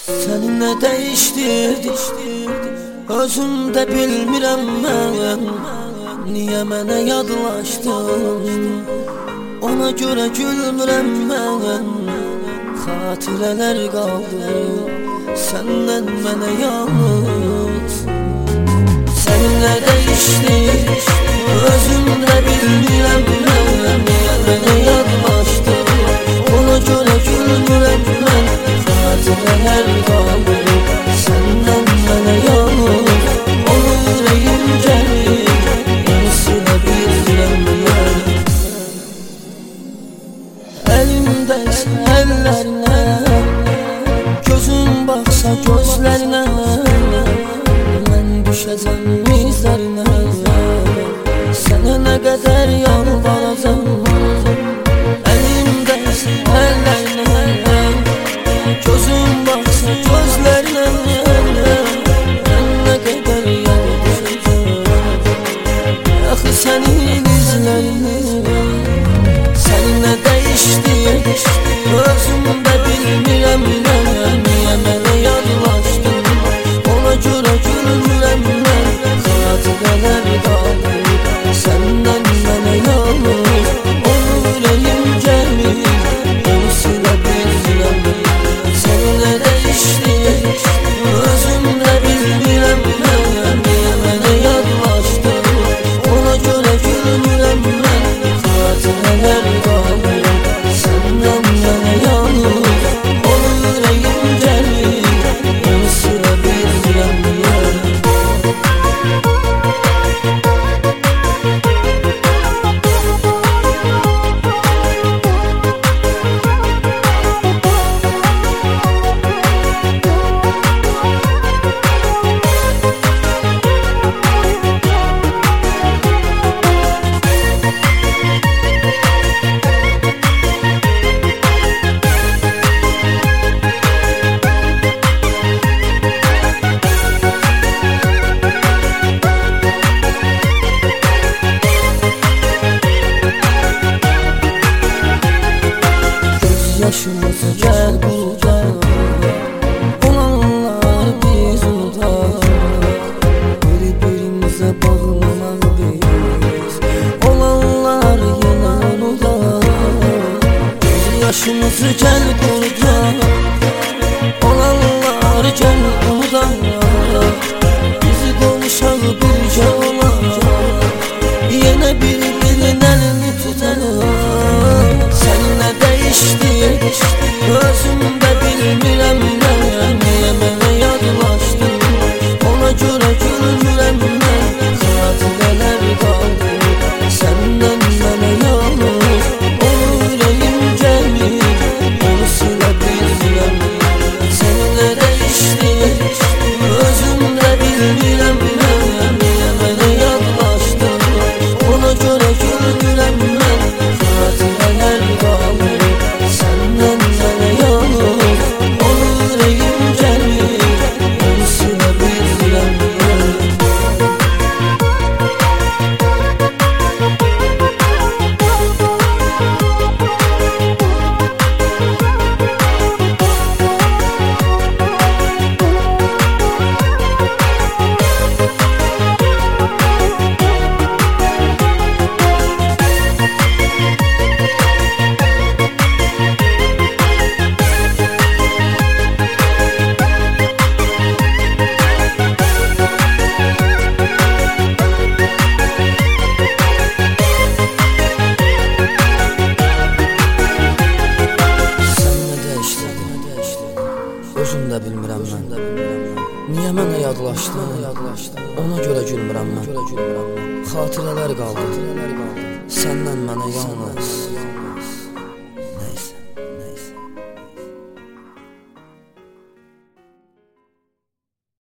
Səni nə dəyişdirdi, özümdə bilmirəm mən. Niyə mənə yadlaşdın, ona görə gülmürəm mən. Xatirələr qaldı səndən mənə yalnız. Səni nə dəyişdir, özümdə bilmirəm mən. Niyə mənə yadlaşdın, ona görə gülmürəm mən. Xatirələr qaldı səndən mənə yalnız. Onu ürəyim gəlir, yenisilə bilmirəm mən. Əlimdəysə əllərinə, gözüm baxsa gözlərinə, mən düşəcəm izlərinə. Sənə nə qədər yalvaracam, əlimdəysə əllərinə, gözüm baxsa gözlərinə, mən nə qədər yalvaracam. Axı sənin izlərinə. Səni nə dəyişdir, özümdə bilmirəm mən. Niyə mənə yadlaşdın, ona görə gülmürəm mən. Xatirələr qaldı səndən mənə yalnız. Onu ürəyim gəlir, yenisilə bilmirəm mən. Səni nə dəyişdir, özümdə bilmirəm mən. Niyə mənə yadlaşdın, ona görə gülmürəm mən. Xatirələr qaldı səndən mənə yalnız. Onu ürəyim gəlir, yenisilə bilmirəm mən. Yaşımızı gəl burada, olanlar biz unudaq. Bir-birimizə bağlanaq biz, olanlar yenə unudaq. Yaşımızı gəl burada, olanlar gəl unudaq. Bizi qonuşaq bircə olaq, yenə bir-birinin əlini tutalım. Səni nə dəyişdir, özümdə bilmirəm mən. Niyə mənə yadlaşdın, ona görə gülmürəm mən. Xatirələr qaldı səndən mənə yalnız. Onu ürəyim gəlir, yenisilə bilmirəm mən. Səni nə dəyişdir, özümdə bilmirəm mən. Niyə mənə yadlaşdın, ona görə gülmürəm mən. Xatirələr qaldı səndən mənə yalnız. Onu ürəyim gəlir, yenisilə bilmirəm mən. Özümdə bilmirəm mən. Niyə mənə yadlaşdın, ona görə gülmürəm mən. Xatirələr qaldı səndən mənə yalnız.